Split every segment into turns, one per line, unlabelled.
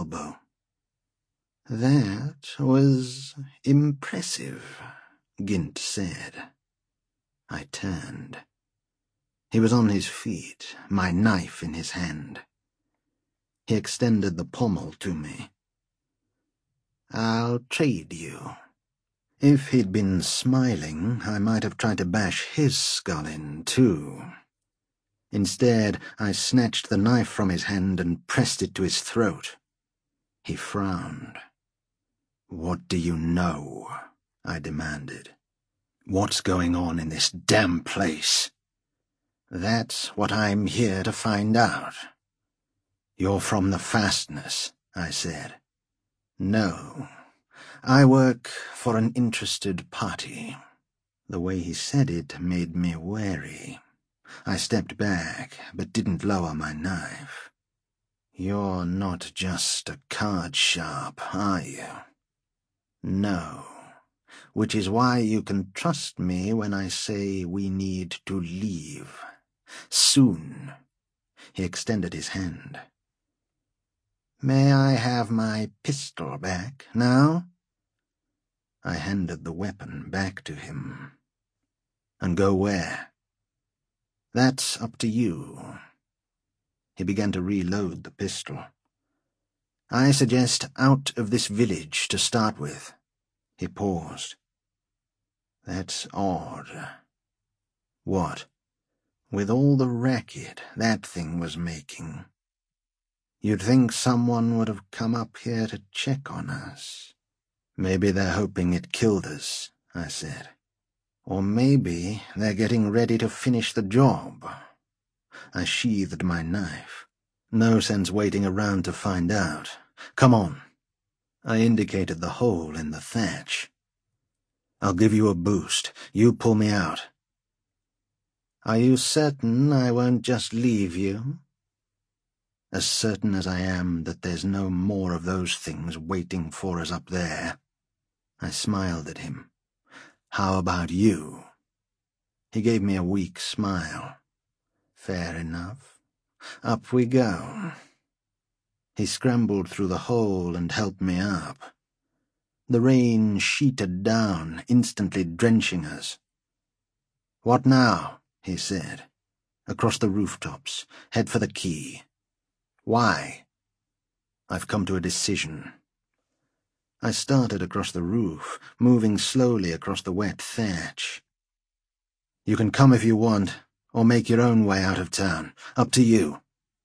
elbow. "That was impressive," Gint said. I turned. He was on his feet, my knife in his hand. He extended the pommel to me. "I'll trade you." If he'd been smiling, I might have tried to bash his skull in, too. Instead, I snatched the knife from his hand and pressed it to his throat. He frowned. "What do you know?" I demanded. "What's going on in this damn place?" "That's what I'm here to find out." "You're from the Fastness," I said. "No. I work for an interested party." The way he said it made me wary. I stepped back, but didn't lower my knife. "You're not just a card sharp, are you?" "No. Which is why you can trust me when I say we need to leave. Soon." He extended his hand. "May I have my pistol back now?" I handed the weapon back to him. "And go where?" "That's up to you." He began to reload the pistol. "I suggest out of this village to start with." He paused. "That's odd." "What?" "With all the racket that thing was making. You'd think someone would have come up here to check on us." "Maybe they're hoping it killed us," I said. "Or maybe they're getting ready to finish the job." I sheathed my knife. No sense waiting around to find out. "Come on." I indicated the hole in the thatch. "I'll give you a boost. You pull me out." "Are you certain I won't just leave you?" "As certain as I am that there's no more of those things waiting for us up there." I smiled at him. "How about you?" He gave me a weak smile. "Fair enough. Up we go." He scrambled through the hole and helped me up. The rain sheeted down, instantly drenching us. "What now?" he said. "Across the rooftops. Head for the quay." "Why?" "I've come to a decision." I started across the roof, moving slowly across the wet thatch. "You can come if you want, or make your own way out of town. Up to you."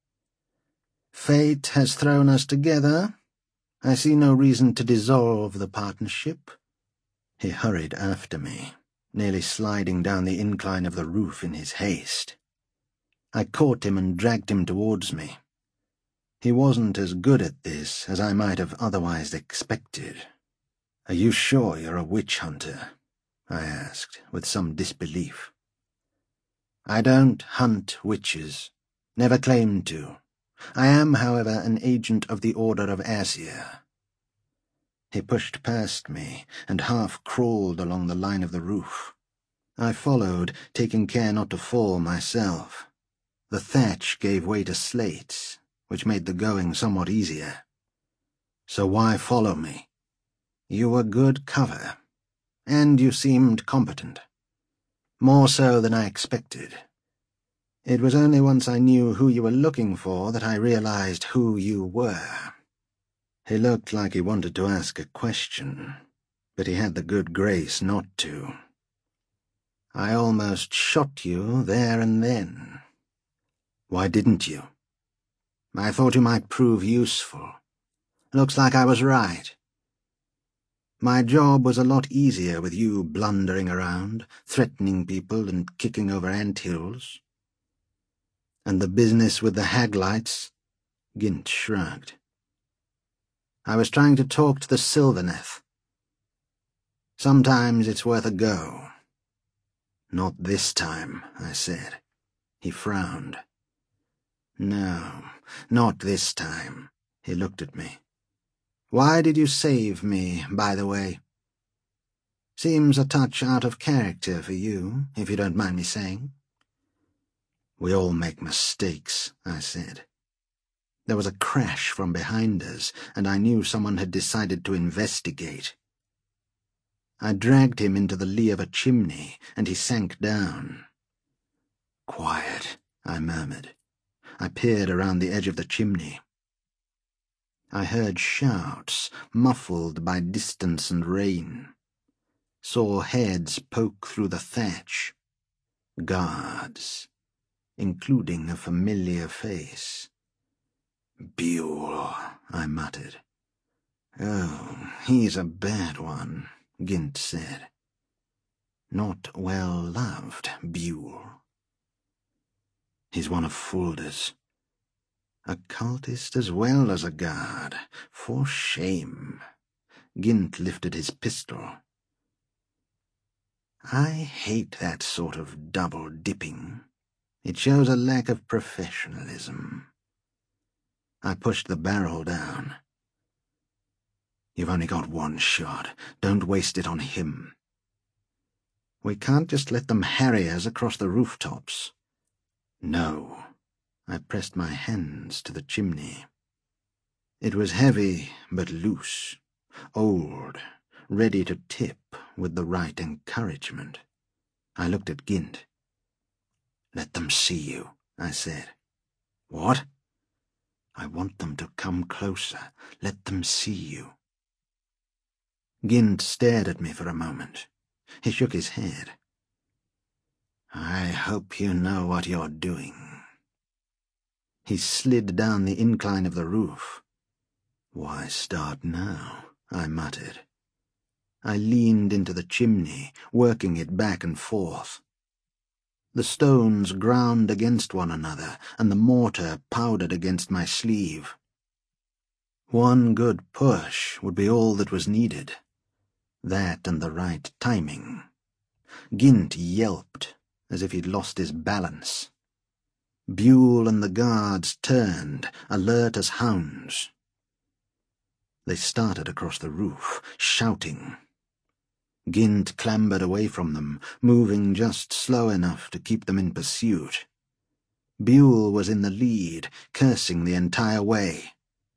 "Fate has thrown us together. I see no reason to dissolve the partnership." He hurried after me, nearly sliding down the incline of the roof in his haste. I caught him and dragged him towards me. He wasn't as good at this as I might have otherwise expected. "Are you sure you're a witch hunter?" I asked, with some disbelief. "I don't hunt witches. Never claimed to. I am, however, an agent of the Order of Aesir." He pushed past me and half crawled along the line of the roof. I followed, taking care not to fall myself. The thatch gave way to slates, which made the going somewhat easier. "So why follow me?" "You were good cover, and you seemed competent. More so than I expected. It was only once I knew who you were looking for that I realized who you were." He looked like he wanted to ask a question, but he had the good grace not to. "I almost shot you there and then." "Why didn't you?" "I thought you might prove useful. Looks like I was right. My job was a lot easier with you blundering around, threatening people and kicking over anthills." "And the business with the Haglites?" Gint shrugged. "I was trying to talk to the Sylvaneth. Sometimes it's worth a go." "Not this time," I said. He frowned. "No, not this time." He looked at me. "Why did you save me, by the way? Seems a touch out of character for you, if you don't mind me saying." "We all make mistakes," I said. There was a crash from behind us, and I knew someone had decided to investigate. I dragged him into the lee of a chimney, and he sank down. "Quiet," I murmured. I peered around the edge of the chimney. I heard shouts, muffled by distance and rain. Saw heads poke through the thatch. Guards, including a familiar face. "Buell," I muttered. "Oh, he's a bad one," Gint said. "Not well loved, Buell. He's one of Fulda's. A cultist as well as a guard. For shame." Gint lifted his pistol. "I hate that sort of double-dipping. It shows a lack of professionalism." I pushed the barrel down. "You've only got one shot. Don't waste it on him." "We can't just let them harry us across the rooftops." "No." I pressed my hands to the chimney. It was heavy but loose, old, ready to tip with the right encouragement. I looked at Gint. "Let them see you," I said. "What?" "I want them to come closer. Let them see you." Gint stared at me for a moment. He shook his head. "I hope you know what you're doing." He slid down the incline of the roof. "Why start now?" I muttered. I leaned into the chimney, working it back and forth. The stones ground against one another, and the mortar powdered against my sleeve. One good push would be all that was needed. That and the right timing. Gint yelped, as if he'd lost his balance. Buell and the guards turned, alert as hounds. They started across the roof, shouting. Gint clambered away from them, moving just slow enough to keep them in pursuit. Buell was in the lead, cursing the entire way.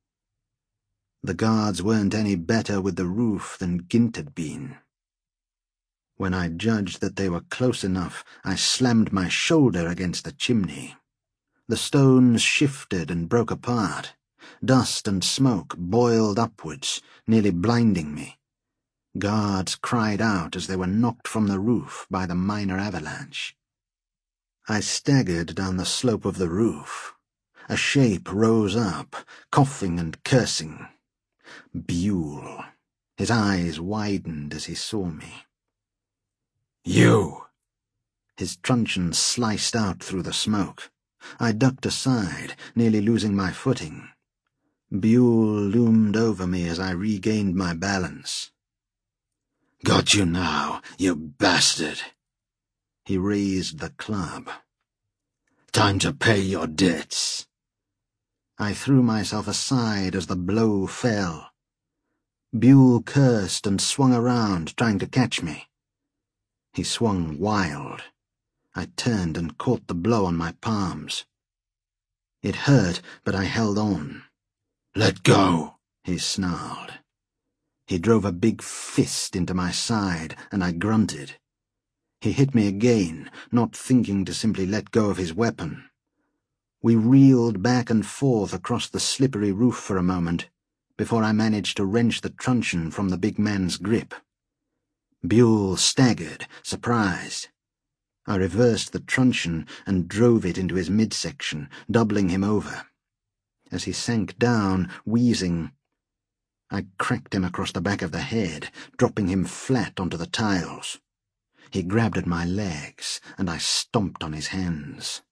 The guards weren't any better with the roof than Gint had been. When I judged that they were close enough, I slammed my shoulder against the chimney. The stones shifted and broke apart. Dust and smoke boiled upwards, nearly blinding me. Guards cried out as they were knocked from the roof by the minor avalanche. I staggered down the slope of the roof. A shape rose up, coughing and cursing. Buell. His eyes widened as he saw me. "You!" His truncheon sliced out through the smoke. I ducked aside, nearly losing my footing. Buell loomed over me as I regained my balance. "Got you now, you bastard!" He raised the club. "Time to pay your debts." I threw myself aside as the blow fell. Buell cursed and swung around, trying to catch me. He swung wild. I turned and caught the blow on my palms. It hurt, but I held on. "Let go," he snarled. He drove a big fist into my side, and I grunted. He hit me again, not thinking to simply let go of his weapon. We reeled back and forth across the slippery roof for a moment, before I managed to wrench the truncheon from the big man's grip. Buell staggered, surprised. I reversed the truncheon and drove it into his midsection, doubling him over. As he sank down, wheezing, I cracked him across the back of the head, dropping him flat onto the tiles. He grabbed at my legs, and I stomped on his hands.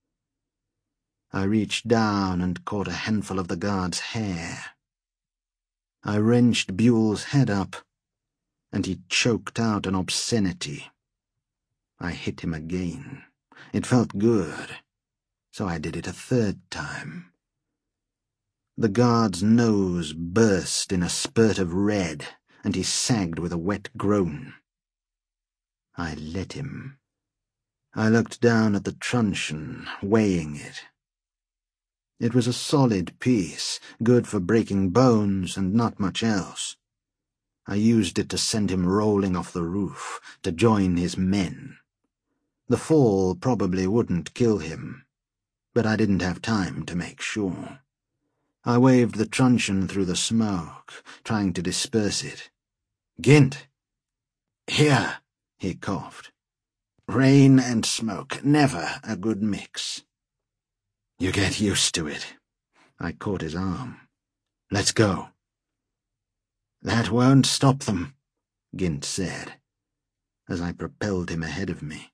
I reached down and caught a handful of the guard's hair. I wrenched Buell's head up, and he choked out an obscenity. I hit him again. It felt good, so I did it a third time. The guard's nose burst in a spurt of red, and he sagged with a wet groan. I let him. I looked down at the truncheon, weighing it. It was a solid piece, good for breaking bones and not much else. I used it to send him rolling off the roof, to join his men. The fall probably wouldn't kill him, but I didn't have time to make sure. I waved the truncheon through the smoke, trying to disperse it. "Gint!" "Here," he coughed. "Rain and smoke, never a good mix." "You get used to it." I caught his arm. "Let's go." "That won't stop them," Gint said, as I propelled him ahead of me.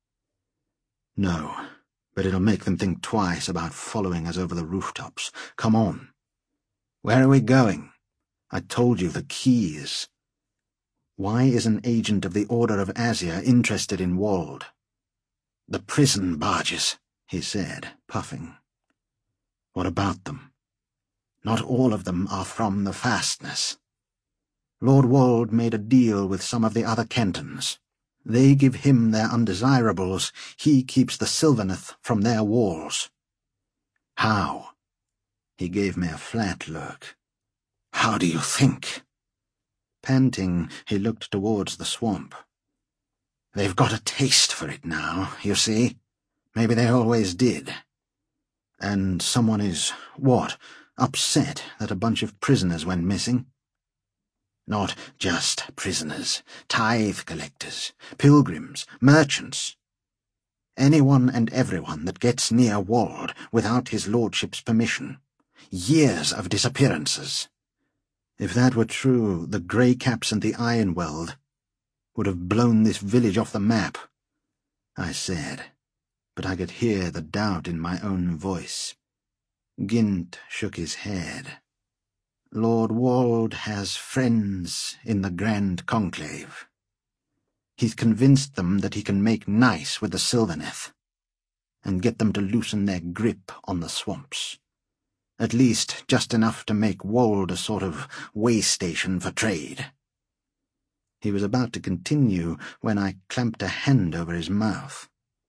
"No, but it'll make them think twice about following us over the rooftops. Come on." "Where are we going?" "I told you, the keys." "Why is an agent of the Order of Azir interested in Wald?" "The prison barges," he said, puffing. "What about them?" "Not all of them are from the fastness. Lord Wald made a deal with some of the other Kentons. They give him their undesirables. He keeps the Sylvaneth from their walls." "How?" He gave me a flat look. "How do you think?" Panting, he looked towards the swamp. "They've got a taste for it now, you see. Maybe they always did. And someone is, what, upset that a bunch of prisoners went missing?" "Not just prisoners, tithe collectors, pilgrims, merchants. Anyone and everyone that gets near Wald without his lordship's permission. Years of disappearances." If that were true, the Greycaps and the Ironweld would have blown this village off the map, I said, but I could hear the doubt in my own voice. Gint shook his head. "Lord Wald has friends in the Grand Conclave. He's convinced them that he can make nice with the Sylvaneth and get them to loosen their grip on the swamps. At least just enough to make Wald a sort of way station for trade." He was about to continue when I clamped a hand over his mouth.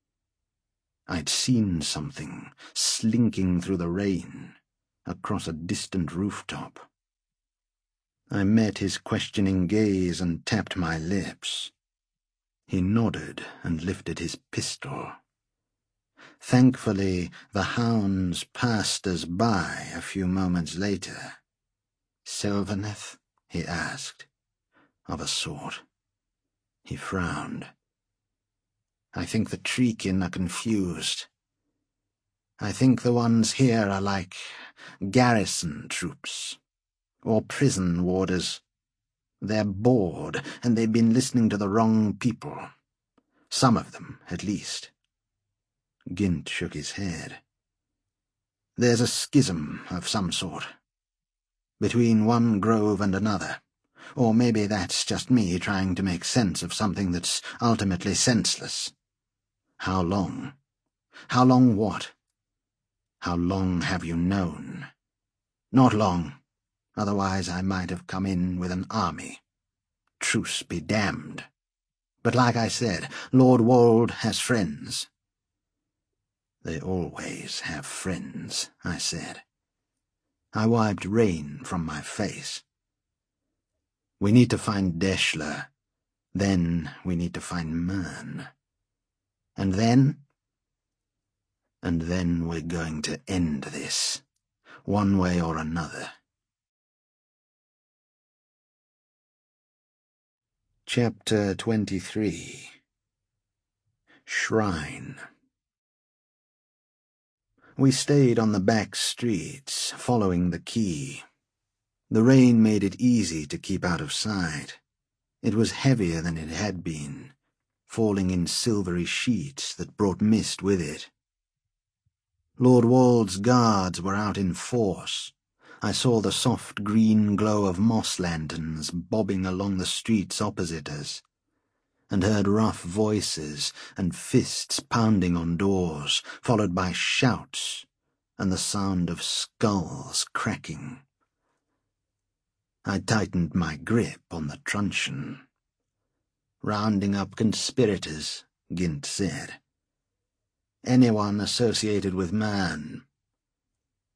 I'd seen something slinking through the rain across a distant rooftop. I met his questioning gaze and tapped my lips. He nodded and lifted his pistol. Thankfully, the hounds passed us by a few moments later. "Sylvaneth?" he asked. "Of a sort." He frowned. "I think the Treekin are confused. I think the ones here are like garrison troops, or prison warders. They're bored, and they've been listening to the wrong people. Some of them, at least." Gint shook his head. "There's a schism of some sort, between one grove and another. Or maybe that's just me trying to make sense of something that's ultimately senseless. How long? How long what? How long have you known? Not long, otherwise I might have come in with an army. Truce be damned. But like I said, Lord Wald has friends." "They always have friends," I said. I wiped rain from my face. "We need to find Deshler. Then we need to find Mern. And then? And then we're going to end this, one way or another." Chapter 23. Shrine. We stayed on the back streets, following the quay. The rain made it easy to keep out of sight. It was heavier than it had been, falling in silvery sheets that brought mist with it. Lord Wald's guards were out in force. I saw the soft green glow of moss lanterns bobbing along the streets opposite us, and heard rough voices and fists pounding on doors, followed by shouts and the sound of skulls cracking. I tightened my grip on the truncheon. "Rounding up conspirators," Gint said. "Anyone associated with Mern.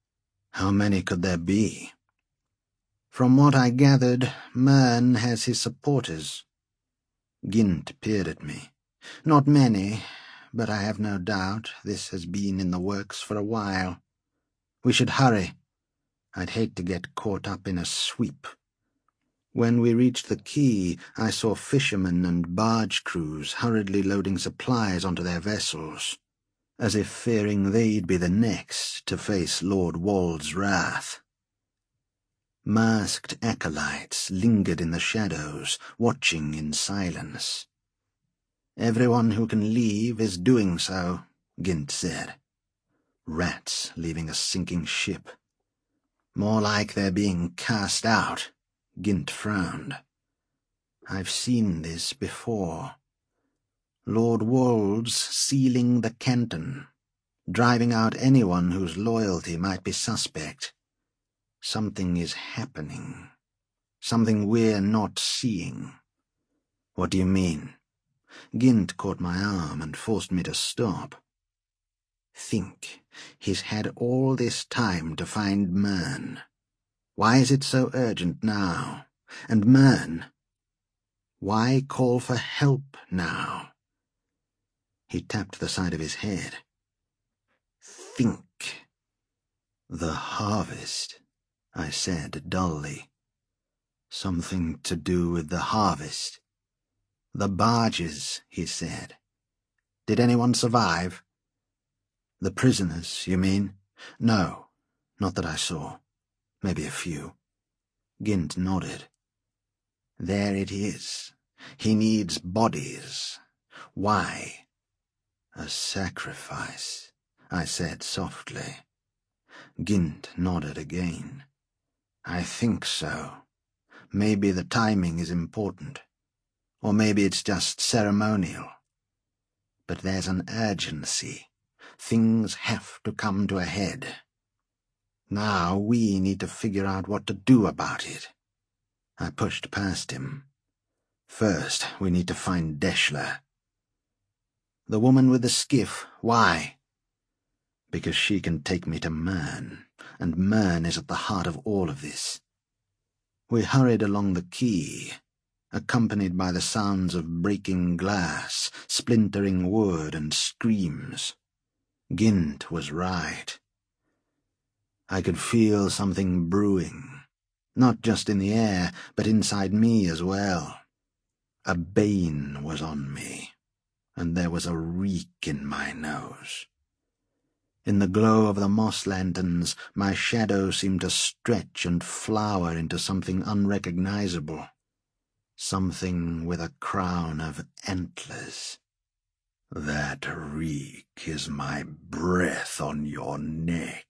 How many could there be? From what I gathered, Mern has his supporters. Gint peered at me. Not many, but I have no doubt this has been in the works for a while. We should hurry. I'd hate to get caught up in a sweep. When we reached the quay, I saw fishermen and barge crews hurriedly loading supplies onto their vessels, as if fearing they'd be the next to face Lord Wald's wrath. Masked acolytes lingered in the shadows, watching in silence. Everyone who can leave is doing so, Gint said. Rats leaving a sinking ship. More like they're being cast out. Gint frowned. I've seen this before. Lord Wolds sealing the Canton, driving out anyone whose loyalty might be suspect. Something is happening. Something we're not seeing. What do you mean? Gint caught my arm and forced me to stop. Think, he's had all this time to find Mern. Why is it so urgent now? And Mern? Why call for help now? He tapped the side of his head. Think. The harvest, I said dully. Something to do with the harvest. The barges, he said. Did anyone survive? The prisoners, you mean? No, not that I saw. Maybe a few. Gint nodded. There it is. He needs bodies. Why? A sacrifice, I said softly. Gint nodded again. I think so. Maybe the timing is important. Or maybe it's just ceremonial. But there's an urgency. Things have to come to a head. Now we need to figure out what to do about it. I pushed past him. First, we need to find Deshler. The woman with the skiff, why? Because she can take me to Mern, and Mern is at the heart of all of this. We hurried along the quay, accompanied by the sounds of breaking glass, splintering wood, and screams. Gint was right. I could feel something brewing, not just in the air, but inside me as well. A bane was on me, and there was a reek in my nose. In the glow of the moss lanterns, my shadow seemed to stretch and flower into something unrecognizable, something with a crown of antlers. That reek is my breath on your neck.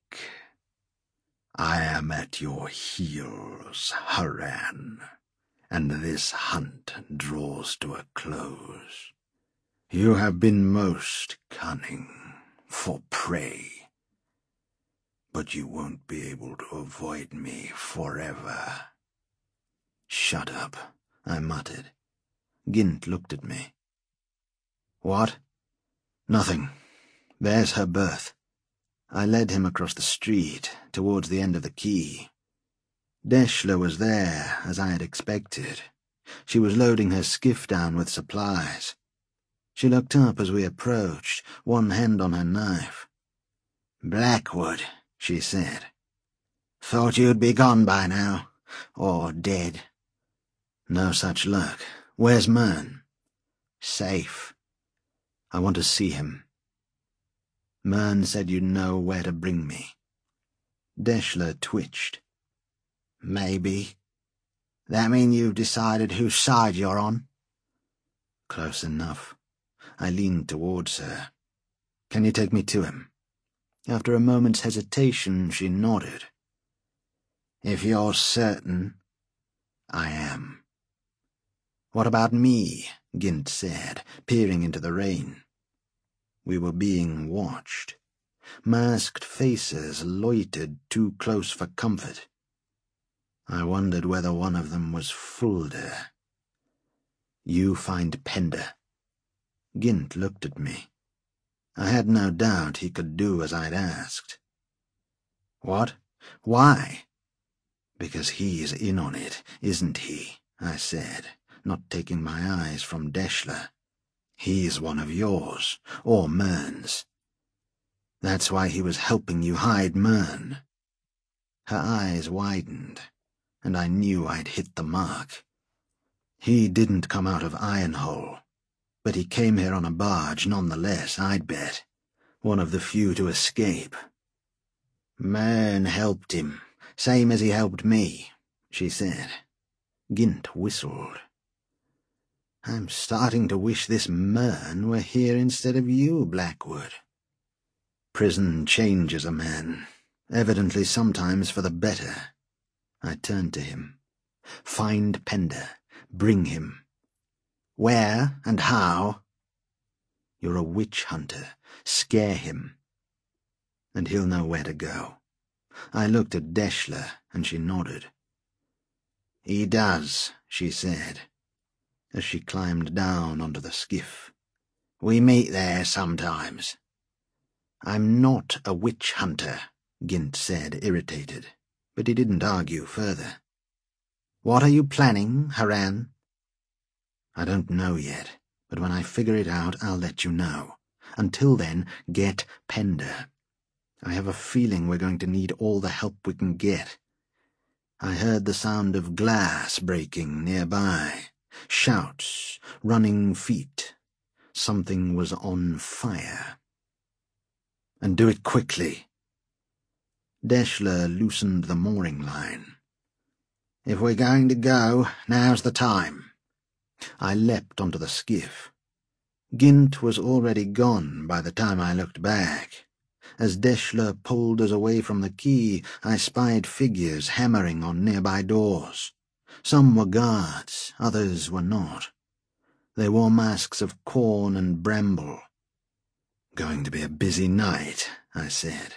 I am at your heels, Haran, and this hunt draws to a close. You have been most cunning for prey, but you won't be able to avoid me forever. Shut up, I muttered. Gint looked at me. What? Nothing. There's her berth. I led him across the street, towards the end of the quay. Deshler was there, as I had expected. She was loading her skiff down with supplies. She looked up as we approached, one hand on her knife. Blackwood, she said. Thought you'd be gone by now, or dead. No such luck. Where's Mern? Safe. I want to see him. Mern said you'd know where to bring me. Deshler twitched. Maybe. That mean you've decided whose side you're on? Close enough. I leaned towards her. Can you take me to him? After a moment's hesitation, she nodded. If you're certain. I am. What about me? Gint said, peering into the rain. We were being watched. Masked faces loitered too close for comfort. I wondered whether one of them was Fulda. You find Pender. Gint looked at me. I had no doubt he could do as I'd asked. What? Why? Because he's in on it, isn't he? I said, not taking my eyes from Deshler. He's one of yours, or Mern's. That's why he was helping you hide Mern. Her eyes widened, and I knew I'd hit the mark. He didn't come out of Ironhole, but he came here on a barge nonetheless, I'd bet. One of the few to escape. Mern helped him, same as he helped me, she said. Gint whistled. I'm starting to wish this Mern were here instead of you, Blackwood. Prison changes a man, evidently sometimes for the better. I turned to him. Find Pender. Bring him. Where and how? You're a witch hunter. Scare him. And he'll know where to go. I looked at Deshler, and she nodded. He does, she said, as she climbed down onto the skiff. We meet there sometimes. I'm not a witch hunter, Gint said, irritated, but he didn't argue further. What are you planning, Haran? I don't know yet, but when I figure it out, I'll let you know. Until then, get Pender. I have a feeling we're going to need all the help we can get. I heard the sound of glass breaking nearby, shouts, running feet. Something was on fire. And do it quickly. Deshler loosened the mooring line. If we're going to go, now's the time. I leapt onto the skiff. Gint was already gone by the time I looked back. As Deshler pulled us away from the quay, I spied figures hammering on nearby doors. Some were guards, others were not. They wore masks of corn and bramble. Going to be a busy night, I said.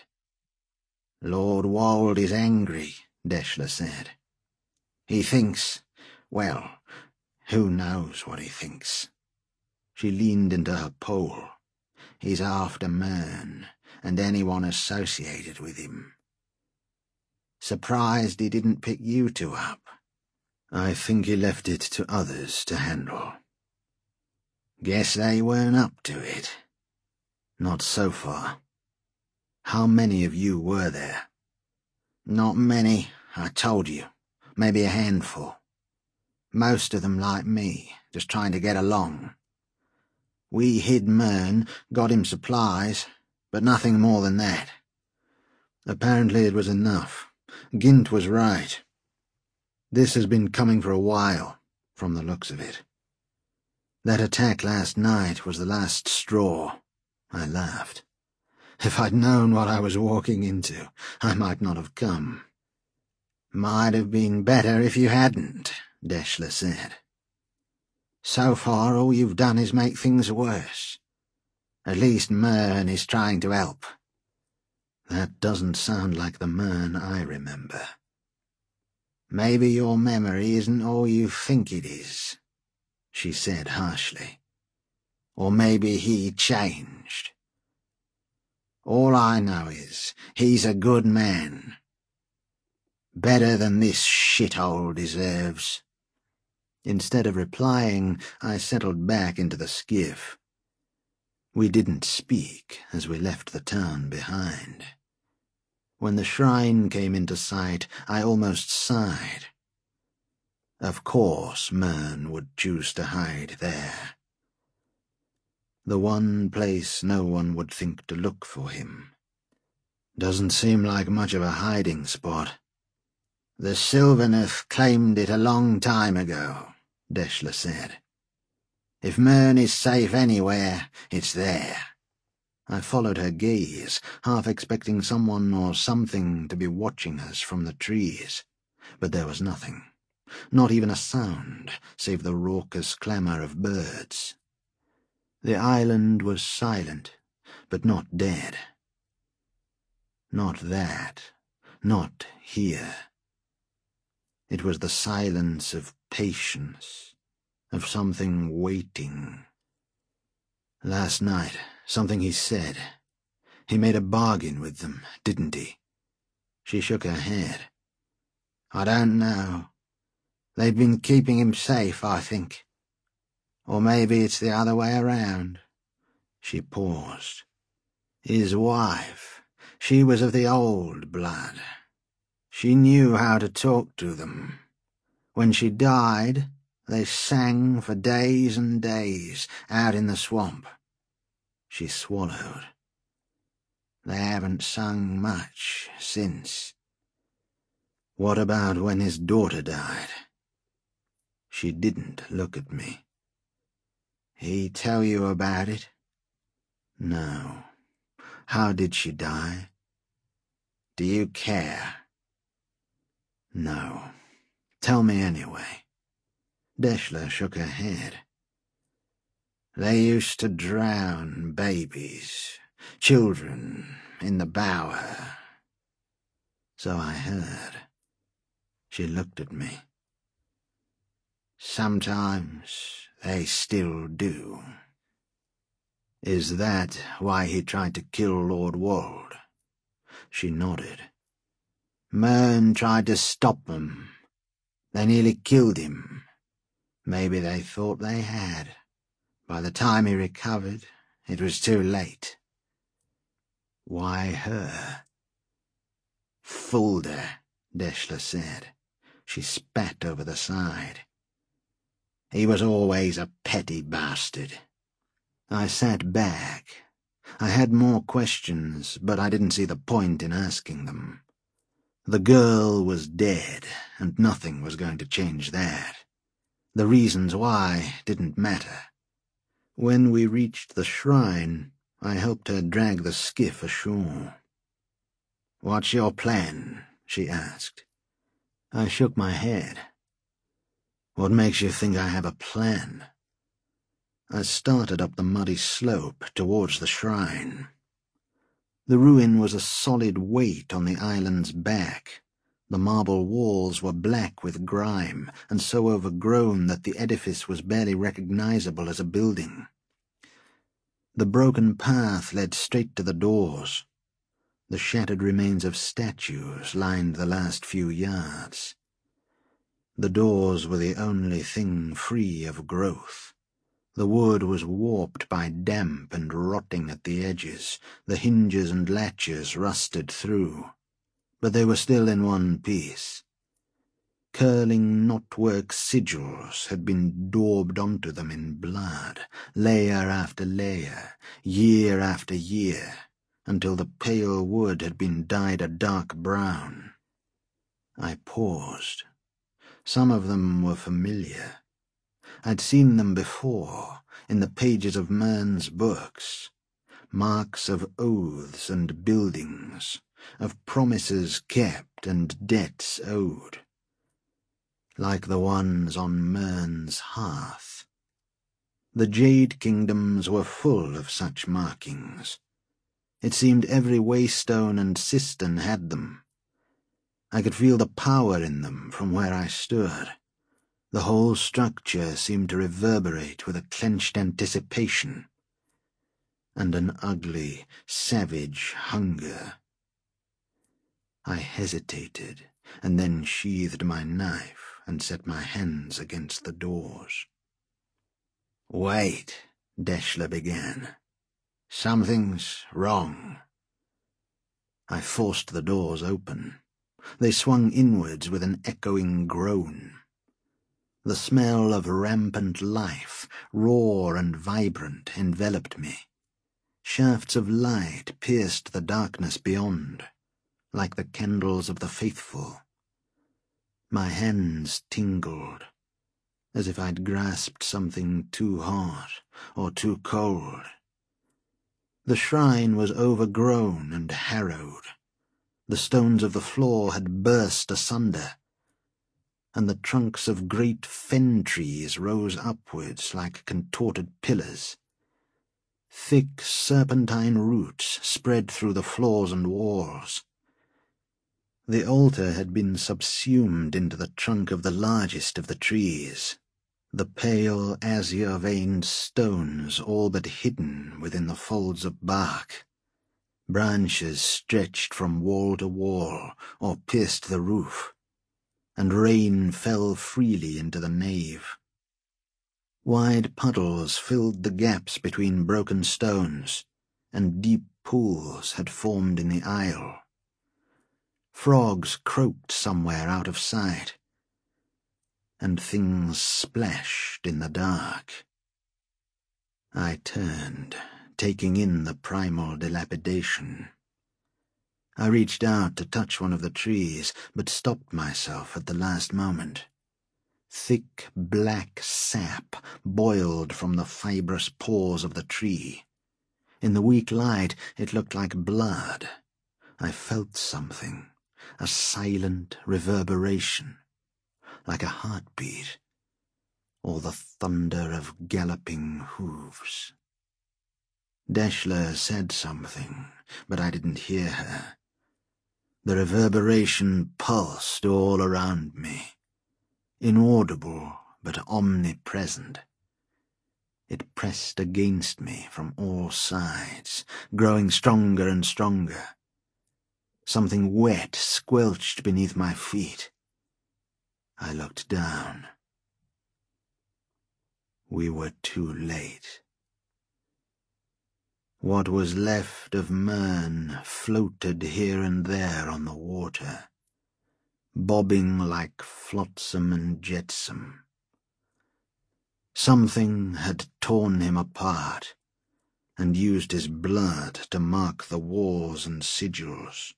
Lord Wold is angry, Deshler said. He thinks, well, who knows what he thinks. She leaned into her pole. He's after Mern, and anyone associated with him. Surprised he didn't pick you two up. I think he left it to others to handle. Guess they weren't up to it. Not so far. How many of you were there? Not many, I told you. Maybe a handful. Most of them like me, just trying to get along. We hid Mern, got him supplies, but nothing more than that. Apparently it was enough. Gint was right. This has been coming for a while, from the looks of it. That attack last night was the last straw. I laughed. If I'd known what I was walking into, I might not have come. Might have been better if you hadn't, Deshler said. So far all you've done is make things worse. At least Mern is trying to help. That doesn't sound like the Mern I remember. Maybe your memory isn't all you think it is, she said harshly. Or maybe he changed. All I know is he's a good man. Better than this shithole deserves. Instead of replying, I settled back into the skiff. We didn't speak as we left the town behind. When the shrine came into sight, I almost sighed. Of course Mern would choose to hide there. The one place no one would think to look for him. Doesn't seem like much of a hiding spot. The Sylvaneth claimed it a long time ago, Deshler said. If Mern is safe anywhere, it's there. I followed her gaze, half expecting someone or something to be watching us from the trees. But there was nothing. Not even a sound, save the raucous clamour of birds. The island was silent, but not dead. Not that. Not here. It was the silence of patience, of something waiting. Last night, something he said. He made a bargain with them, didn't he? She shook her head. I don't know. They've been keeping him safe, I think. Or maybe it's the other way around. She paused. His wife, she was of the old blood. She knew how to talk to them. When she died, they sang for days and days out in the swamp. She swallowed. They haven't sung much since. What about when his daughter died? She didn't look at me. He tell you about it? No. How did she die? Do you care? No. Tell me anyway. Deshler shook her head. They used to drown babies, children, in the Bower. So I heard. She looked at me. Sometimes they still do. Is that why he tried to kill Lord Wold? She nodded. Mern tried to stop them. They nearly killed him. Maybe they thought they had. By the time he recovered, it was too late. Why her? Fooled her, Deshler said. She spat over the side. He was always a petty bastard. I sat back. I had more questions, but I didn't see the point in asking them. The girl was dead, and nothing was going to change that. The reasons why didn't matter. When we reached the shrine, I helped her drag the skiff ashore. "What's your plan?" she asked. I shook my head. What makes you think I have a plan? I started up the muddy slope towards the shrine. The ruin was a solid weight on the island's back. The marble walls were black with grime, and so overgrown that the edifice was barely recognizable as a building. The broken path led straight to the doors. The shattered remains of statues lined the last few yards. The doors were the only thing free of growth. The wood was warped by damp and rotting at the edges. The hinges and latches rusted through. But they were still in one piece. Curling knotwork sigils had been daubed onto them in blood, layer after layer, year after year, until the pale wood had been dyed a dark brown. I paused. Some of them were familiar. I'd seen them before, in the pages of Mern's books. Marks of oaths and buildings, of promises kept and debts owed. Like the ones on Mern's hearth. The Jade Kingdoms were full of such markings. It seemed every waystone and cistern had them. I could feel the power in them from where I stood. The whole structure seemed to reverberate with a clenched anticipation and an ugly, savage hunger. I hesitated, and then sheathed my knife and set my hands against the doors. "Wait," Deshler began. "Something's wrong." I forced the doors open. They swung inwards with an echoing groan. The smell of rampant life, raw and vibrant, enveloped me. Shafts of light pierced the darkness beyond, like the candles of the faithful. My hands tingled, as if I'd grasped something too hot or too cold. The shrine was overgrown and harrowed. The stones of the floor had burst asunder, and the trunks of great fen trees rose upwards like contorted pillars. Thick serpentine roots spread through the floors and walls. The altar had been subsumed into the trunk of the largest of the trees, the pale azure-veined stones all but hidden within the folds of bark. Branches stretched from wall to wall or pierced the roof, and rain fell freely into the nave. Wide puddles filled the gaps between broken stones, and deep pools had formed in the aisle. Frogs croaked somewhere out of sight, and things splashed in the dark. I turned, taking in the primal dilapidation. I reached out to touch one of the trees, but stopped myself at the last moment. Thick black sap boiled from the fibrous pores of the tree. In the weak light, it looked like blood. I felt something, a silent reverberation, like a heartbeat, or the thunder of galloping hooves. Deshler said something, but I didn't hear her. The reverberation pulsed all around me, inaudible but omnipresent. It pressed against me from all sides, growing stronger and stronger. Something wet squelched beneath my feet. I looked down. We were too late. What was left of Mern floated here and there on the water, bobbing like flotsam and jetsam. Something had torn him apart and used his blood to mark the walls and sigils.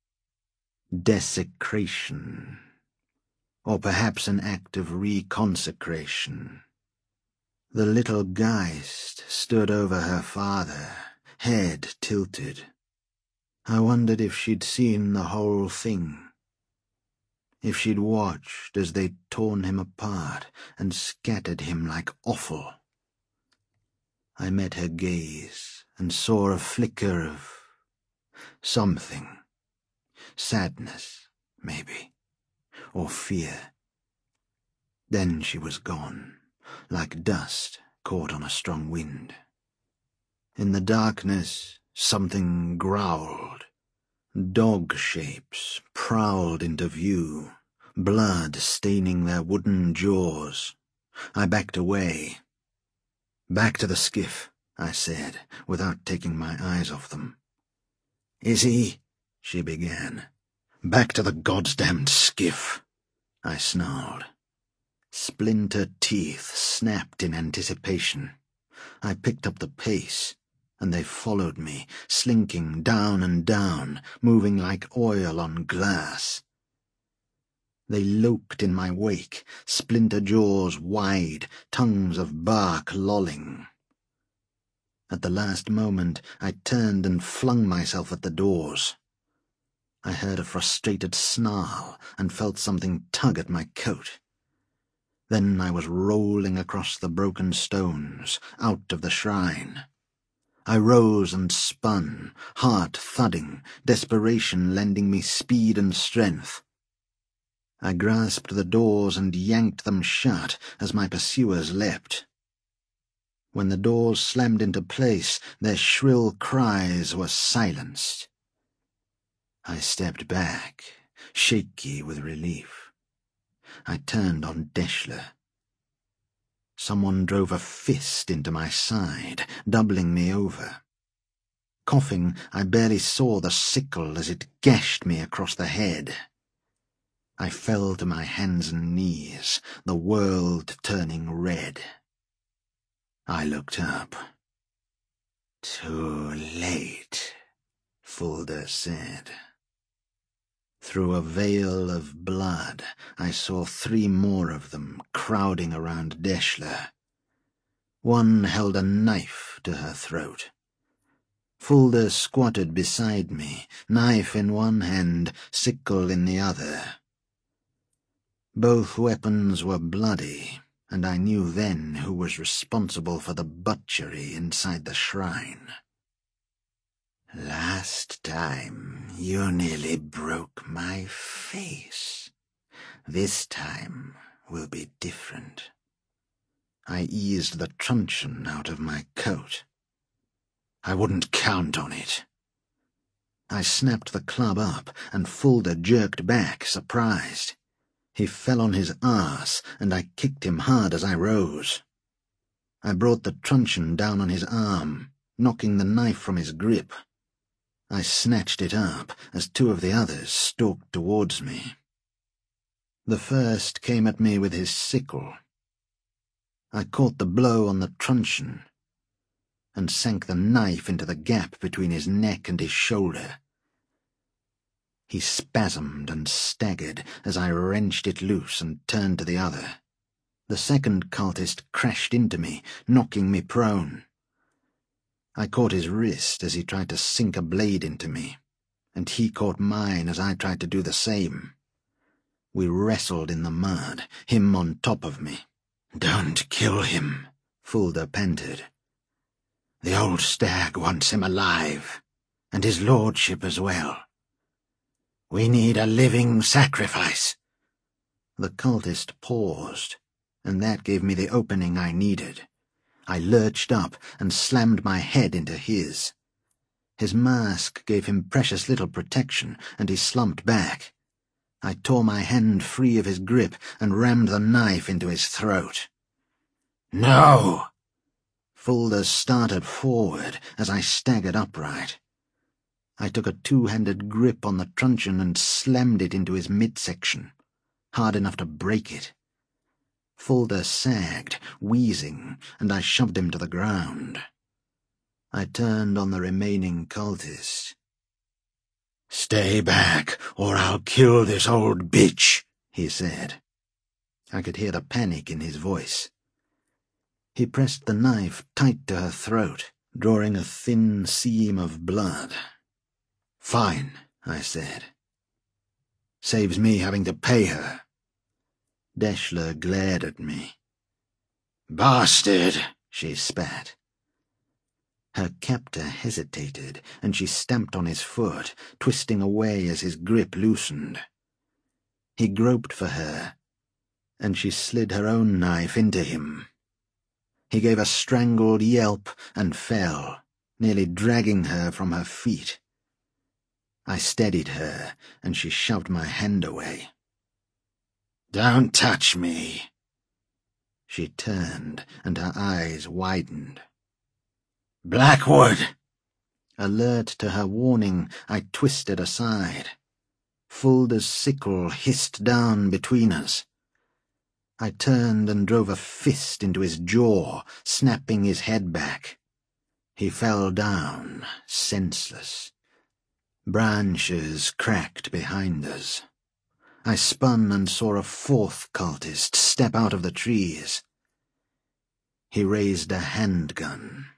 Desecration, or perhaps an act of reconsecration. The little Geist stood over her father, head tilted. I wondered if she'd seen the whole thing, if she'd watched as they'd torn him apart and scattered him like offal. I met her gaze and saw a flicker of something. Sadness, maybe, or fear. Then she was gone, like dust caught on a strong wind. In the darkness, something growled. Dog shapes prowled into view, blood staining their wooden jaws. I backed away. "Back to the skiff," I said, without taking my eyes off them. "Is he?" she began. "Back to the goddamned skiff," I snarled. Splinter teeth snapped in anticipation. I picked up the pace, and they followed me, slinking down and down, moving like oil on glass. They loped in my wake, splinter jaws wide, tongues of bark lolling. At the last moment, I turned and flung myself at the doors. I heard a frustrated snarl and felt something tug at my coat. Then I was rolling across the broken stones, out of the shrine. I rose and spun, heart thudding, desperation lending me speed and strength. I grasped the doors and yanked them shut as my pursuers leapt. When the doors slammed into place, their shrill cries were silenced. I stepped back, shaky with relief. I turned on Deshler. Someone drove a fist into my side, doubling me over. Coughing, I barely saw the sickle as it gashed me across the head. I fell to my hands and knees, the world turning red. I looked up. "Too late," Fulda said. Through a veil of blood, I saw 3 more of them crowding around Deshler. One held a knife to her throat. Fulda squatted beside me, knife in one hand, sickle in the other. Both weapons were bloody, and I knew then who was responsible for the butchery inside the shrine. "Last time you nearly broke my face. This time will be different." I eased the truncheon out of my coat. "I wouldn't count on it." I snapped the club up, and Fulda jerked back, surprised. He fell on his arse, and I kicked him hard as I rose. I brought the truncheon down on his arm, knocking the knife from his grip. I snatched it up as two of the others stalked towards me. The first came at me with his sickle. I caught the blow on the truncheon and sank the knife into the gap between his neck and his shoulder. He spasmed and staggered as I wrenched it loose and turned to the other. The second cultist crashed into me, knocking me prone. I caught his wrist as he tried to sink a blade into me, and he caught mine as I tried to do the same. We wrestled in the mud, him on top of me. "Don't kill him," Fulda panted. "The old stag wants him alive, and his lordship as well. We need a living sacrifice." The cultist paused, and that gave me the opening I needed. I lurched up and slammed my head into his. His mask gave him precious little protection, and he slumped back. I tore my hand free of his grip and rammed the knife into his throat. "No!" Fulda started forward as I staggered upright. I took a two-handed grip on the truncheon and slammed it into his midsection, hard enough to break it. Fulda sagged, wheezing, and I shoved him to the ground. I turned on the remaining cultist. "Stay back, or I'll kill this old bitch," he said. I could hear the panic in his voice. He pressed the knife tight to her throat, drawing a thin seam of blood. "Fine," I said. "Saves me having to pay her." Deshler glared at me. "Bastard," she spat. Her captor hesitated, and she stamped on his foot, twisting away as his grip loosened. He groped for her, and she slid her own knife into him. He gave a strangled yelp and fell, nearly dragging her from her feet. I steadied her, and she shoved my hand away. "Don't touch me." She turned, and her eyes widened. "Blackwood!" Alert to her warning, I twisted aside. Fulda's sickle hissed down between us. I turned and drove a fist into his jaw, snapping his head back. He fell down, senseless. Branches cracked behind us. I spun and saw a fourth cultist step out of the trees. He raised a handgun.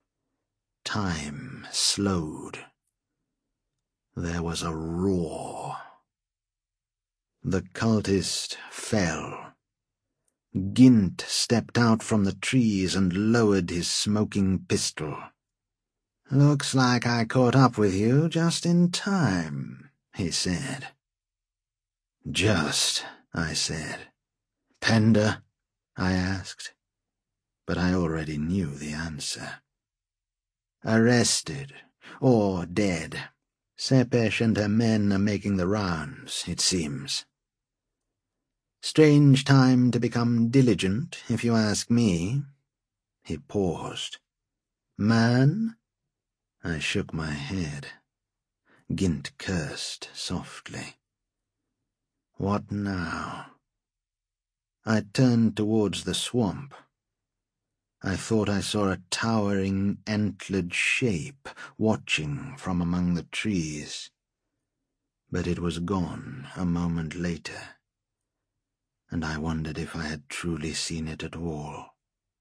Time slowed. There was a roar. The cultist fell. Gint stepped out from the trees and lowered his smoking pistol. "Looks like I caught up with you just in time," he said. "Just," I said. "Penda?" I asked, but I already knew the answer. "Arrested, or dead. Sepesh and her men are making the rounds, it seems. Strange time to become diligent, if you ask me." He paused. "Man?" I shook my head. Gint cursed softly. "What now?" I turned towards the swamp. I thought I saw a towering, antlered shape watching from among the trees, but it was gone a moment later, and I wondered if I had truly seen it at all.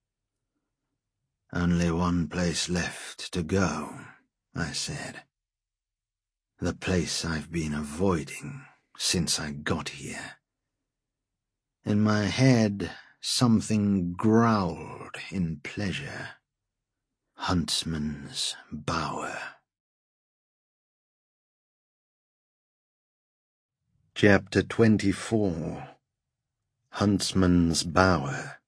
"Only one place left to go," I said. "The place I've been avoiding since I got here." In my head, something growled in pleasure. Huntsman's Bower. Chapter 24. Huntsman's Bower.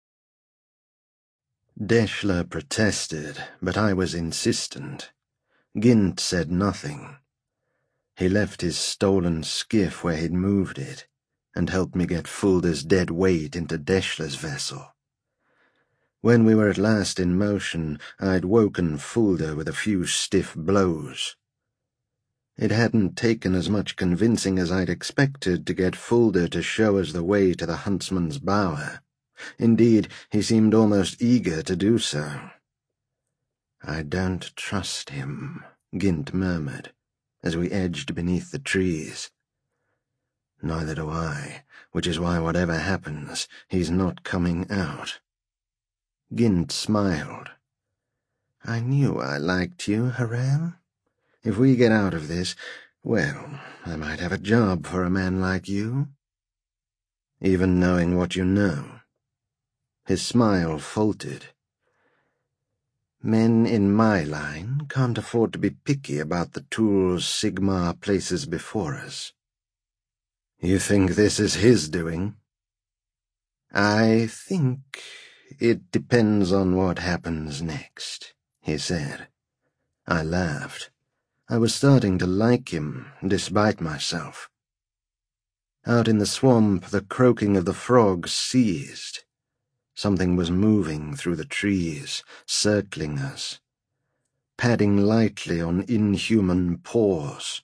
Deshler protested, but I was insistent. Gint said nothing. He left his stolen skiff where he'd moved it, and helped me get Fulda's dead weight into Deshler's vessel. When we were at last in motion, I'd woken Fulda with a few stiff blows. It hadn't taken as much convincing as I'd expected to get Fulda to show us the way to the huntsman's bower. Indeed, he seemed almost eager to do so. "I don't trust him," Gint murmured, as we edged beneath the trees. "Neither do I, which is why whatever happens, he's not coming out." Gint smiled. "I knew I liked you, Haram. If we get out of this, well, I might have a job for a man like you." "Even knowing what you know?" His smile faltered. "Men in my line can't afford to be picky about the tools Sigmar places before us." "You think this is his doing?" "I think it depends on what happens next," he said. I laughed. I was starting to like him, despite myself. Out in the swamp, the croaking of the frogs ceased. Something was moving through the trees, circling us, padding lightly on inhuman paws.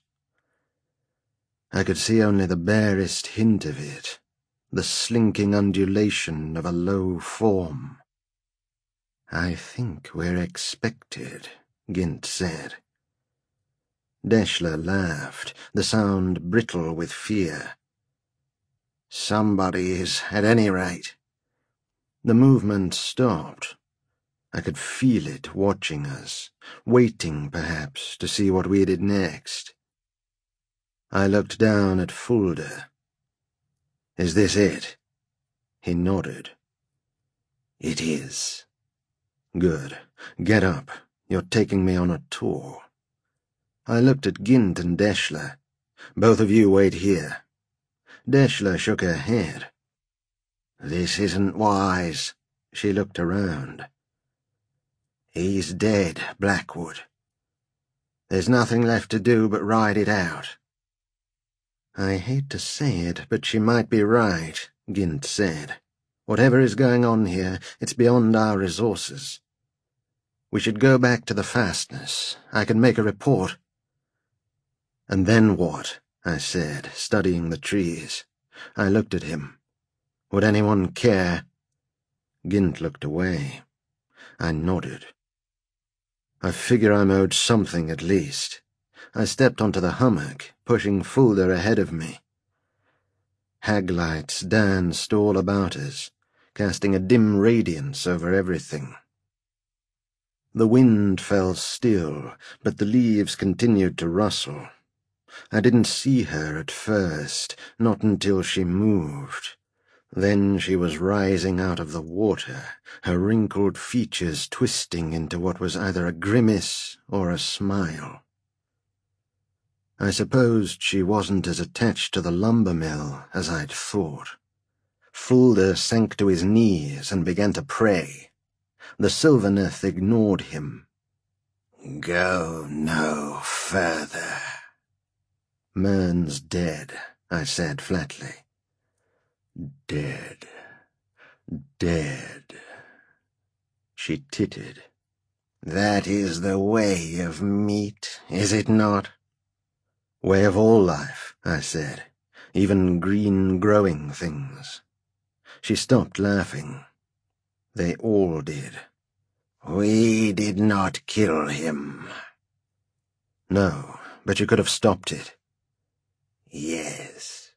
I could see only the barest hint of it, the slinking undulation of a low form. "I think we're expected," Gint said. Deshler laughed, the sound brittle with fear. "Somebody is, at any rate." The movement stopped. I could feel it watching us, waiting, perhaps, to see what we did next. I looked down at Fulda. "Is this it?" He nodded. "It is." "Good. Get up. You're taking me on a tour." I looked at Gint and Deshler. "Both of you wait here." Deshler shook her head. "This isn't wise." She looked around. "He's dead, Blackwood. There's nothing left to do but ride it out." "I hate to say it, but she might be right," Gint said. "Whatever is going on here, it's beyond our resources. We should go back to the fastness. I can make a report." "And then what?" I said, studying the trees. I looked at him. "Would anyone care?" Gint looked away. I nodded. "I figure I'm owed something at least." I stepped onto the hummock, pushing Fulda ahead of me. Haglights danced all about us, casting a dim radiance over everything. The wind fell still, but the leaves continued to rustle. I didn't see her at first, not until she moved. Then she was rising out of the water, her wrinkled features twisting into what was either a grimace or a smile. I supposed she wasn't as attached to the lumber mill as I'd thought. Fulda sank to his knees and began to pray. The Sylvaneth ignored him. "Go no further." "Mern's dead," I said flatly. "Dead. Dead." She tittered. "That is the way of meat, is it not?" "Way of all life," I said, "even green growing things." She stopped laughing. "They all did." "We did not kill him." "No, but you could have stopped it." "Yes."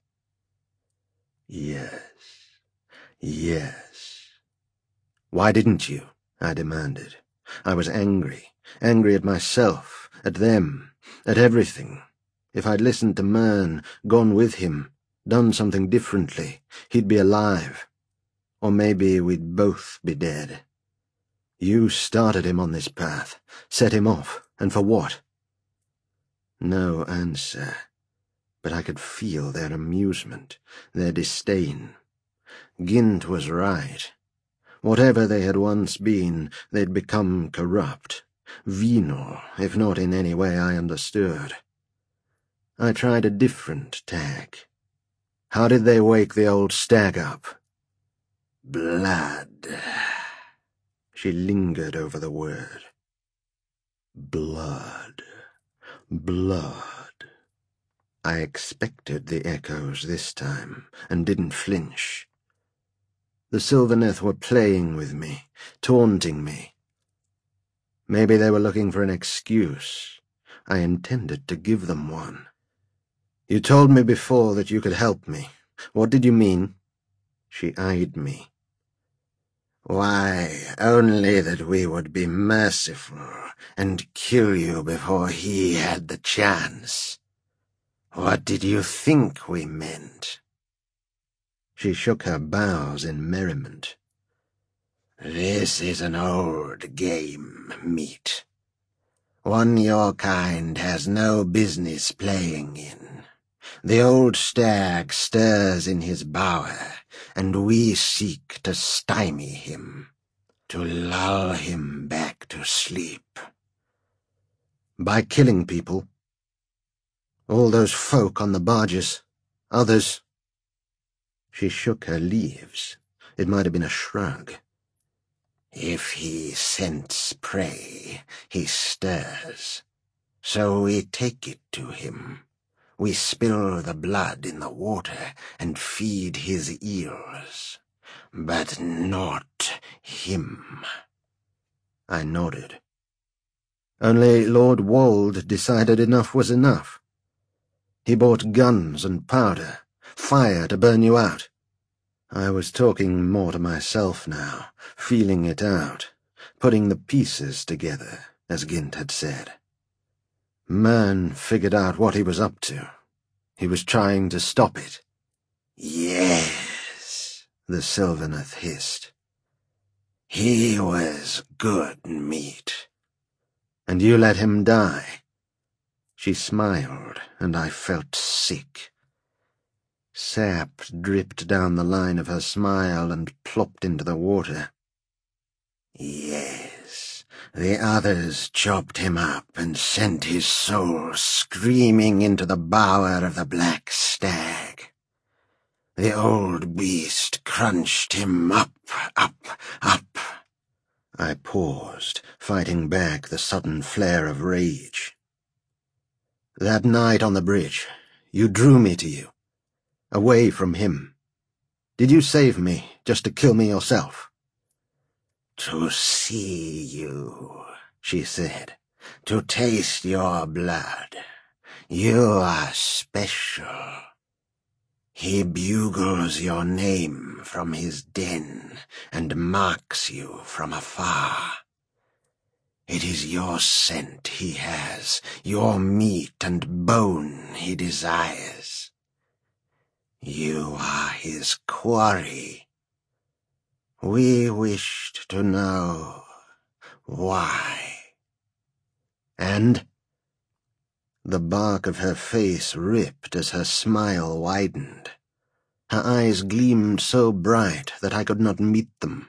"Yes. Yes." "Why didn't you?" I demanded. I was angry at myself, at them, at everything. If I'd listened to Mern, gone with him, done something differently, he'd be alive. Or maybe we'd both be dead. You started him on this path, set him off, and for what? No answer, but I could feel their amusement, their disdain. Gint was right. Whatever they had once been, they'd become corrupt, venal, if not in any way I understood. I tried a different tack. How did they wake the old stag up? Blood. She lingered over the word. Blood. Blood. I expected the echoes this time, and didn't flinch. The Sylvaneth were playing with me, taunting me. Maybe they were looking for an excuse. I intended to give them one. You told me before that you could help me. What did you mean? She eyed me. Why, only that we would be merciful and kill you before he had the chance. What did you think we meant? She shook her bows in merriment. This is an old game, meat. One your kind has no business playing in. The old stag stirs in his bower, and we seek to stymie him, to lull him back to sleep. By killing people? All those folk on the barges. Others. She shook her leaves. It might have been a shrug. If he scents prey, he stirs. So we take it to him. We spill the blood in the water and feed his eels. But not him. I nodded. Only Lord Wold decided enough was enough. He bought guns and powder, fire to burn you out. I was talking more to myself now, feeling it out, putting the pieces together, as Gint had said. Man figured out what he was up to. He was trying to stop it. Yes, the Sylvaneth hissed. He was good meat. And you let him die? She smiled, and I felt sick. Sap dripped down the line of her smile and plopped into the water. Yes, the others chopped him up and sent his soul screaming into the bower of the black stag. The old beast crunched him up, up, up. I paused, fighting back the sudden flare of rage. That night on the bridge, you drew me to you, away from him. Did you save me just to kill me yourself? To see you, she said, to taste your blood. You are special. He bugles your name from his den and marks you from afar. It is your scent he has, your meat and bone he desires. You are his quarry. We wished to know why. And the bark of her face ripped as her smile widened. Her eyes gleamed so bright that I could not meet them.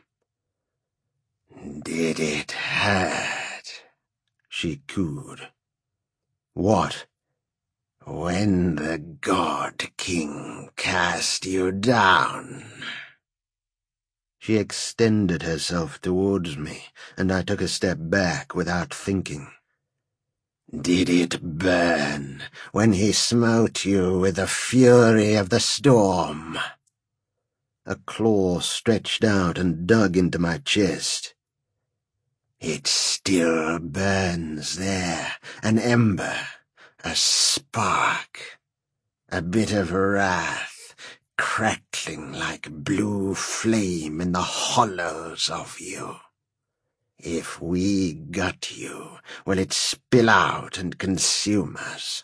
Did it hurt? She cooed. What? When the God King cast you down. She extended herself towards me, and I took a step back without thinking. Did it burn when he smote you with the fury of the storm? A claw stretched out and dug into my chest. It still burns there, an ember, a spark, a bit of wrath, crackling like blue flame in the hollows of you. If we gut you, will it spill out and consume us?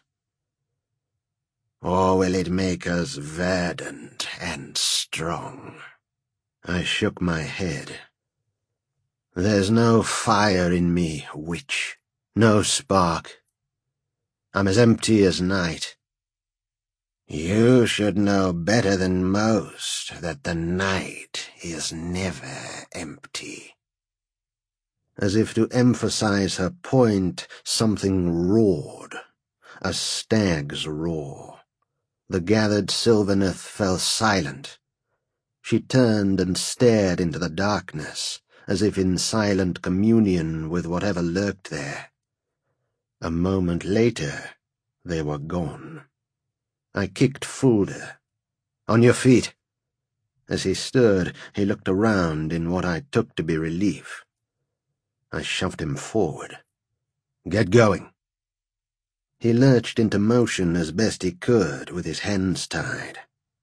Or will it make us verdant and strong? I shook my head. There's no fire in me, witch, no spark. I'm as empty as night. You should know better than most that the night is never empty. As if to emphasize her point, something roared. A stag's roar. The gathered Sylvaneth fell silent. She turned and stared into the darkness, as if in silent communion with whatever lurked there. A moment later, they were gone. I kicked Fulda. "On your feet." As he stood, he looked around in what I took to be relief. I shoved him forward. "Get going." He lurched into motion as best he could, with his hands tied.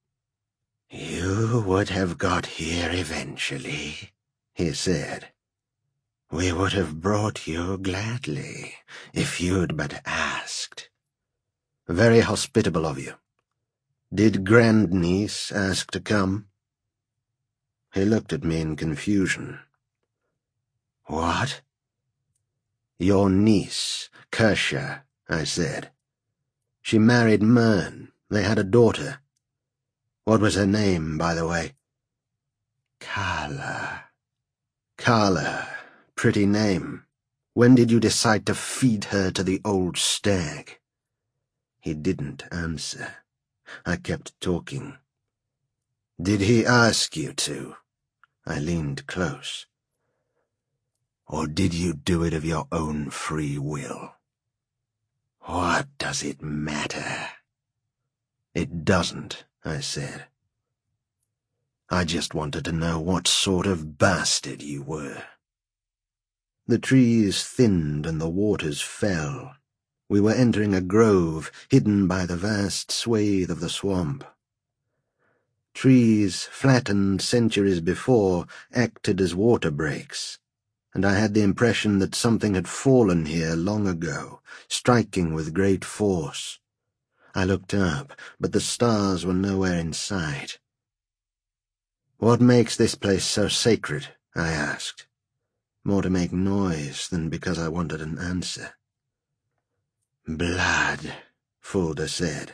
"You would have got here eventually," he said. "We would have brought you gladly, if you'd but asked." "Very hospitable of you. Did grandniece ask to come?" He looked at me in confusion. "What?" "Your niece, Kirsha," I said. "She married Mern. They had a daughter. What was her name, by the way?" "Kala." "Kala. Pretty name. When did you decide to feed her to the old stag?" He didn't answer. I kept talking. "Did he ask you to?" I leaned close. "Or did you do it of your own free will?" "What does it matter?" "It doesn't," I said. "I just wanted to know what sort of bastard you were." The trees thinned and the waters fell. We were entering a grove, hidden by the vast swathe of the swamp. Trees, flattened centuries before, acted as water breaks, and I had the impression that something had fallen here long ago, striking with great force. I looked up, but the stars were nowhere in sight. "What makes this place so sacred?" I asked, more to make noise than because I wanted an answer. "Blood," Fulda said.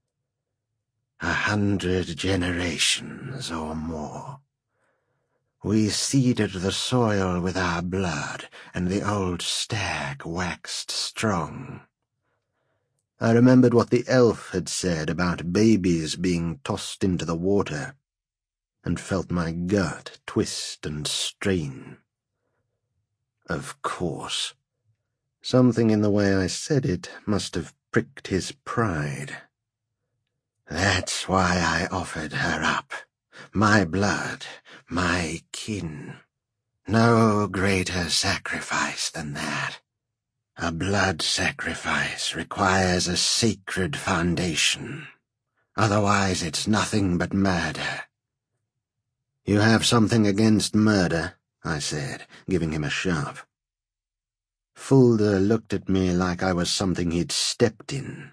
100 generations or more. We seeded the soil with our blood, and the old stag waxed strong." I remembered what the elf had said about babies being tossed into the water, and felt my gut twist and strain. Of course. Something in the way I said it must have pricked his pride. "That's why I offered her up. My blood, my kin. No greater sacrifice than that. A blood sacrifice requires a sacred foundation. Otherwise it's nothing but murder." "You have something against murder," I said, giving him a shove. Fulda looked at me like I was something he'd stepped in.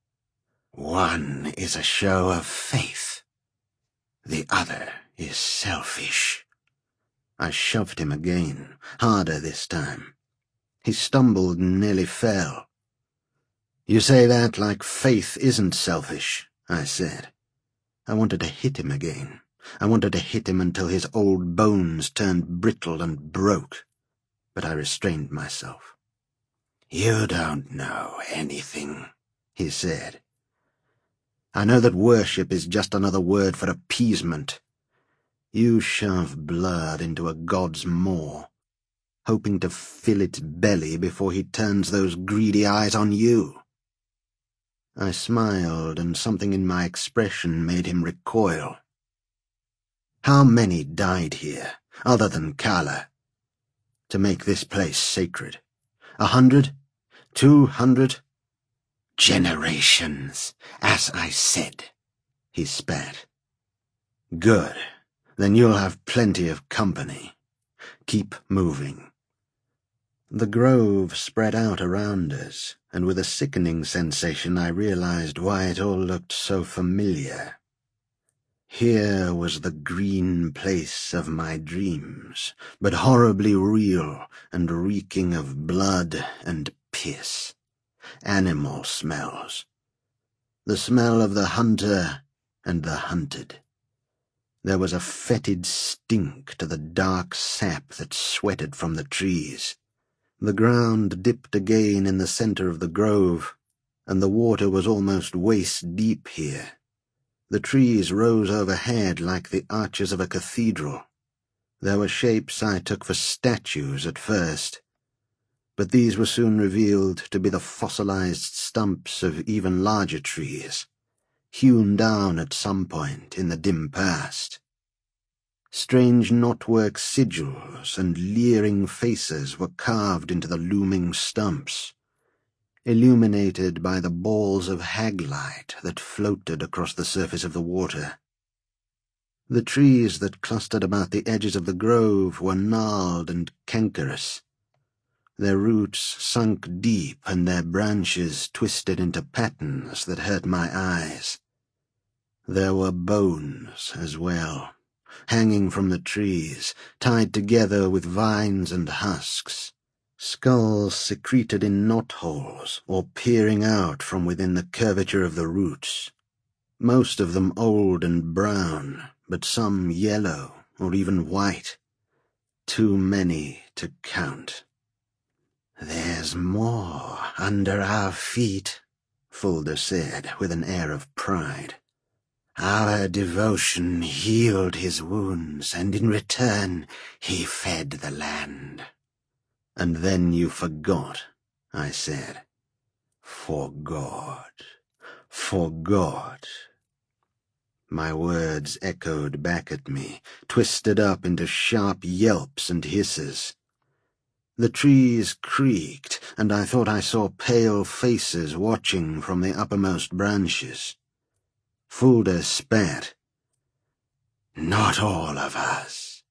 "One is a show of faith. The other is selfish." I shoved him again, harder this time. He stumbled and nearly fell. "You say that like faith isn't selfish," I said. I wanted to hit him again. I wanted to hit him until his old bones turned brittle and broke. But I restrained myself. "You don't know anything," he said. "I know that worship is just another word for appeasement. You shove blood into a god's maw, hoping to fill its belly before he turns those greedy eyes on you." I smiled, and something in my expression made him recoil. "How many died here, other than Kala, to make this place sacred? 100? 200? "Generations, as I said," he spat. "Good. Then you'll have plenty of company. Keep moving." The grove spread out around us, and with a sickening sensation I realized why it all looked so familiar. Here was the green place of my dreams, but horribly real and reeking of blood and piss. Animal smells. The smell of the hunter and the hunted. There was a fetid stink to the dark sap that sweated from the trees. The ground dipped again in the centre of the grove, and the water was almost waist-deep here. The trees rose overhead like the arches of a cathedral. There were shapes I took for statues at first, but these were soon revealed to be the fossilized stumps of even larger trees, hewn down at some point in the dim past. Strange knotwork sigils and leering faces were carved into the looming stumps, illuminated by the balls of hag-light that floated across the surface of the water. The trees that clustered about the edges of the grove were gnarled and cankerous. Their roots sunk deep and their branches twisted into patterns that hurt my eyes. There were bones as well, hanging from the trees, tied together with vines and husks, skulls secreted in knotholes or peering out from within the curvature of the roots, most of them old and brown, but some yellow or even white, too many to count. "There's more under our feet," Fulda said with an air of pride. "Our devotion healed his wounds, and in return he fed the land." "And then you forgot," I said. "Forgot. My words echoed back at me, twisted up into sharp yelps and hisses. The trees creaked, and I thought I saw pale faces watching from the uppermost branches. Fulda spat. "Not all of us."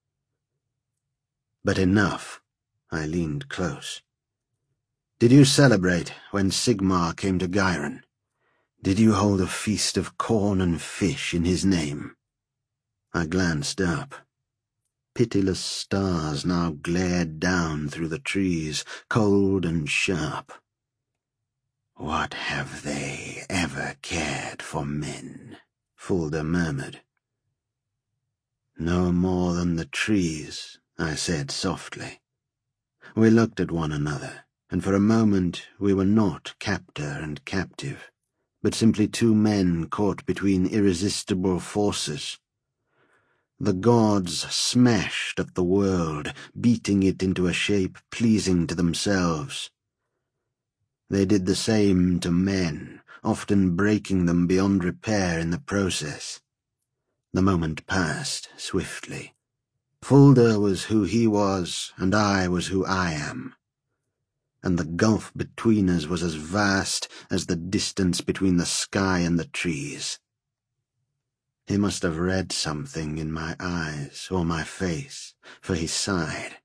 "But enough." I leaned close. "Did you celebrate when Sigmar came to Gyron? Did you hold a feast of corn and fish in his name?" I glanced up. Pitiless stars now glared down through the trees, cold and sharp. "What have they ever cared for men?" Fulda murmured. "No more than the trees," I said softly. We looked at one another, and for a moment we were not captor and captive, but simply two men caught between irresistible forces. The gods smashed at the world, beating it into a shape pleasing to themselves. They did the same to men, often breaking them beyond repair in the process. The moment passed swiftly. Fulda was who he was, and I was who I am. And the gulf between us was as vast as the distance between the sky and the trees. He must have read something in my eyes or my face, for he sighed.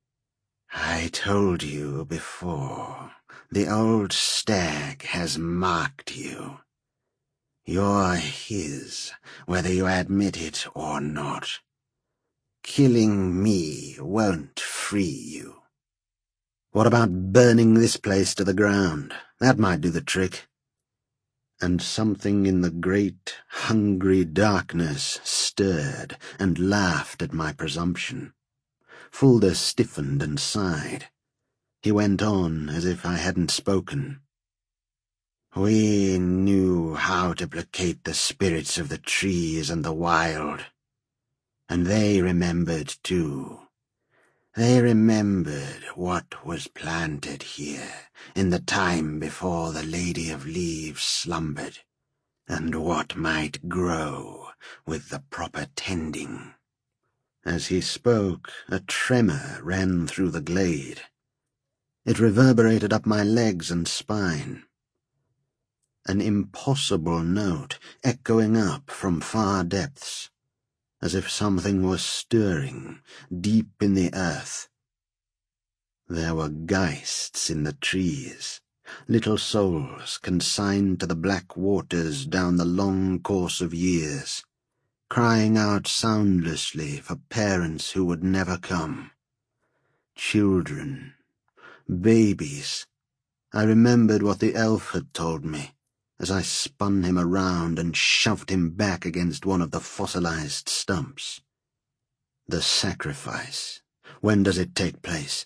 "I told you before, the old stag has marked you. You're his, whether you admit it or not. Killing me won't free you." "What about burning this place to the ground? That might do the trick." And something in the great, hungry darkness stirred and laughed at my presumption. Fulda stiffened and sighed. He went on as if I hadn't spoken. "We knew how to placate the spirits of the trees and the wild. And they remembered too. They remembered what was planted here in the time before the Lady of Leaves slumbered, and what might grow with the proper tending." As he spoke, a tremor ran through the glade. It reverberated up my legs and spine. An impossible note echoing up from far depths, as if something was stirring deep in the earth. There were geists in the trees, little souls consigned to the black waters down the long course of years, crying out soundlessly for parents who would never come. Children, babies. I remembered what the elf had told me, as I spun him around and shoved him back against one of the fossilized stumps. The sacrifice. When does it take place?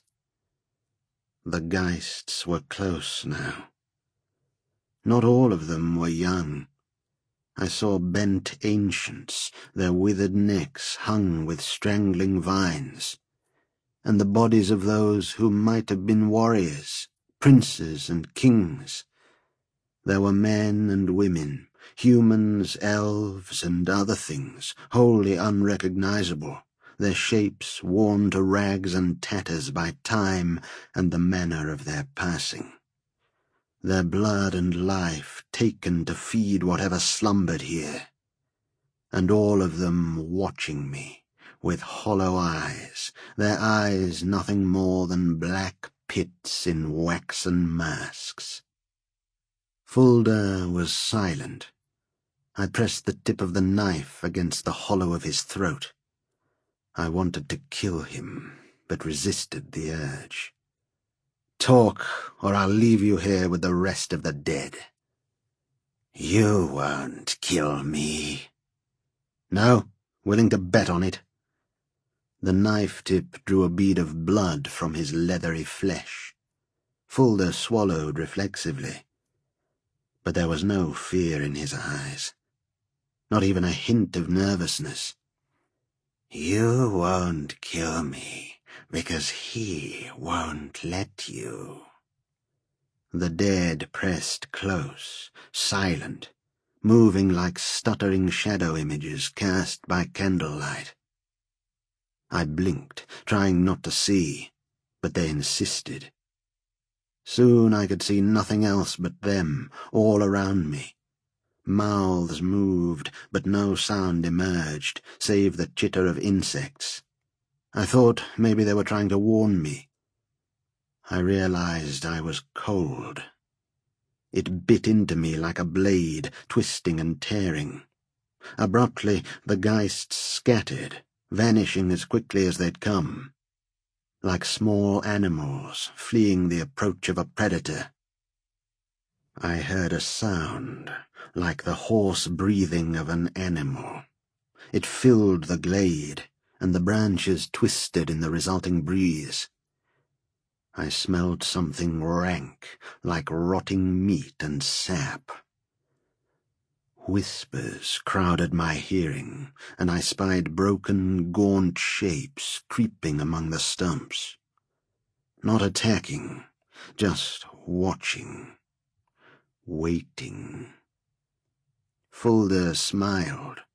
The Geists were close now. Not all of them were young. I saw bent ancients, their withered necks hung with strangling vines, and the bodies of those who might have been warriors, princes and kings. There were men and women, humans, elves, and other things, wholly unrecognizable, their shapes worn to rags and tatters by time and the manner of their passing. Their blood and life taken to feed whatever slumbered here, and all of them watching me with hollow eyes, their eyes nothing more than black pits in waxen masks. Fulda was silent. I pressed the tip of the knife against the hollow of his throat. I wanted to kill him, but resisted the urge. Talk, or I'll leave you here with the rest of the dead. You won't kill me. No? Willing to bet on it? The knife tip drew a bead of blood from his leathery flesh. Fulda swallowed reflexively, but there was no fear in his eyes, not even a hint of nervousness. You won't kill me, because he won't let you. The dead pressed close, silent, moving like stuttering shadow images cast by candlelight. I blinked, trying not to see, but they insisted. Soon I could see nothing else but them, all around me. Mouths moved, but no sound emerged, save the chitter of insects. I thought maybe they were trying to warn me. I realized I was cold. It bit into me like a blade, twisting and tearing. Abruptly, the Geists scattered, vanishing as quickly as they'd come, like small animals fleeing the approach of a predator. I heard a sound, like the hoarse breathing of an animal. It filled the glade, and the branches twisted in the resulting breeze. I smelled something rank, like rotting meat and sap. Whispers crowded my hearing, and I spied broken, gaunt shapes creeping among the stumps. Not attacking, just watching, waiting. Fulda smiled,